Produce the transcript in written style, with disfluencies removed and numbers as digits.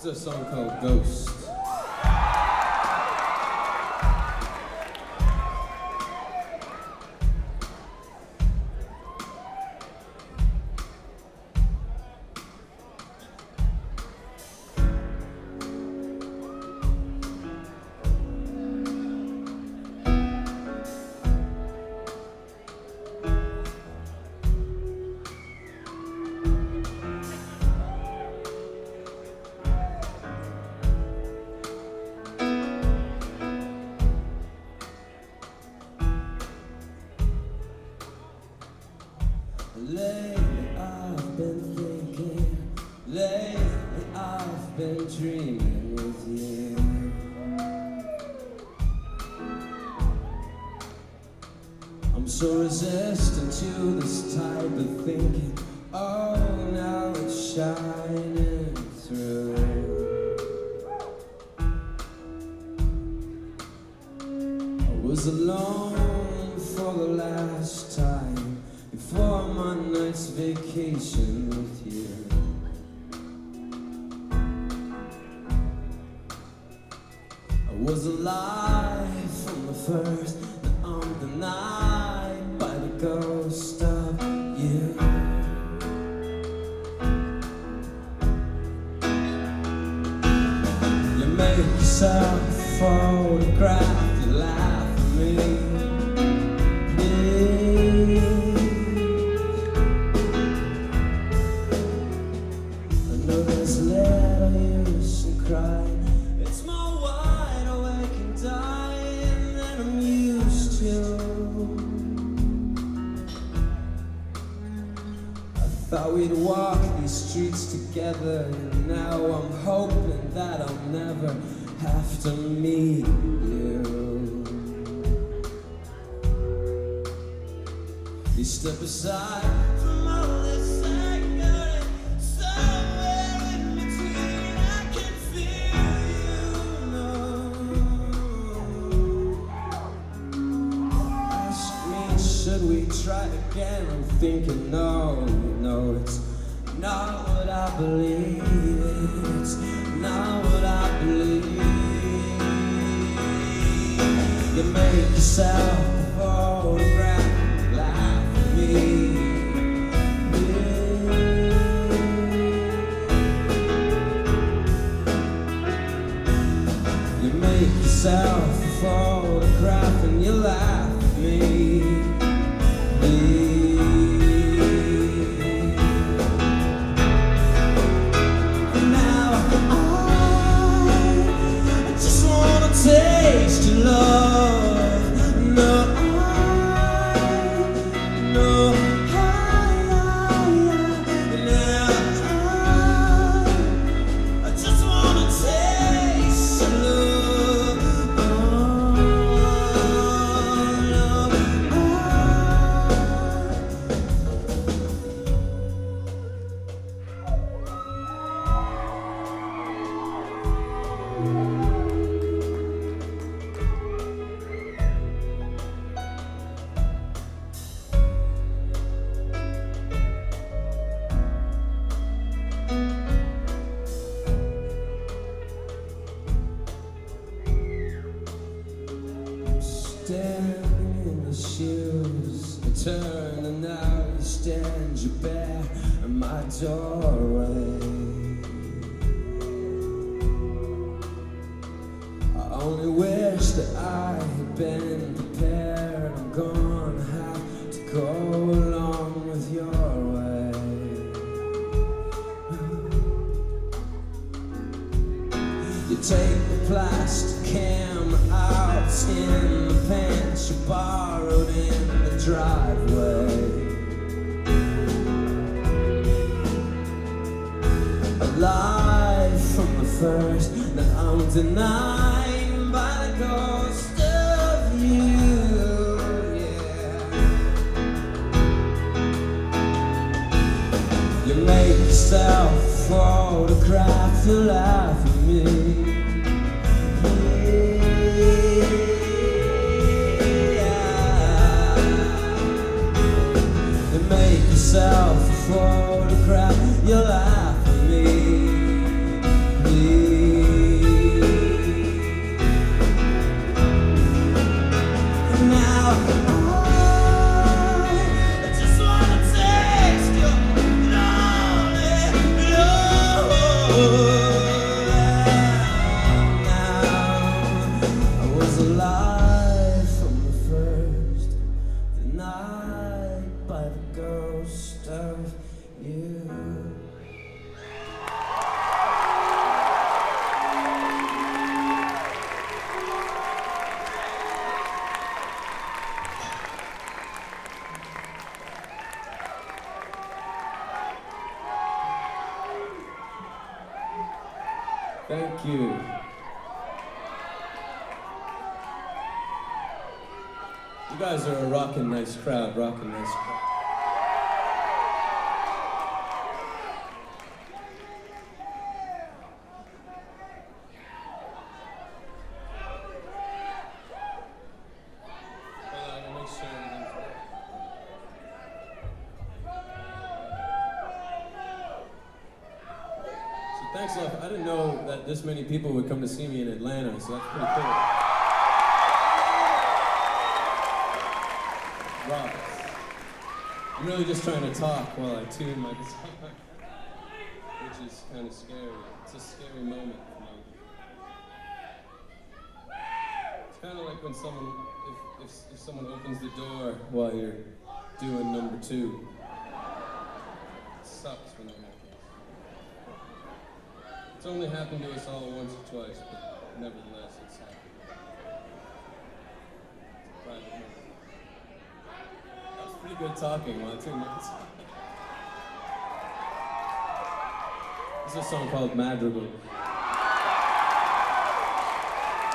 a song called Ghost. Lately I've been thinking, lately I've been dreaming with you. I'm so resistant to this type of thinking. Oh, now it's shining through. I was alone for the last time before my night's vacation with you. I was alive from the first, and I'm denied by the ghost of you. You make yourself a photograph, you laugh at me. It's more wide awake and dying than I'm used to. I thought we'd walk these streets together, and now I'm hoping that I'll never have to meet you. You step aside from all this anger, and somewhere in between I can feel you know. Ask me, should we try again? I'm thinking, no, it's not what I believe. It's not what I believe. You make yourself a photograph, laugh at me. You make yourself a photograph and you laugh at me. Now I just wanna taste your love. No, I just wanna taste your love. Standing in the shoes, I turn and now you stand, you bare at my doorway. I only wish that I had been prepared. I'm gonna have to go along with your way. You take the plastic camera out in the pants you borrowed in the driveway. Alive from the first, that I'm denied by the ghost of you. Yeah. You make yourself a photograph, you laugh at me. Yourself a photograph, you laugh at me. alive from the first, the night by the ghost of you. Thank you. You guys are a rockin' nice crowd, rockin' nice crowd. Thanks a lot. I didn't know that this many people would come to see me in Atlanta, so that's pretty cool. Wow. I'm really just trying to talk while I tune my guitar, which is kind of scary. It's a scary moment for me. It's kind of like when someone, if someone opens the door while you're doing number 2. It sucks when that happens. It's only happened to us all once or twice, but nevertheless, it's happened. It's a private moment. That was pretty good talking while I tuned my guitar. This is a song called Madrigal.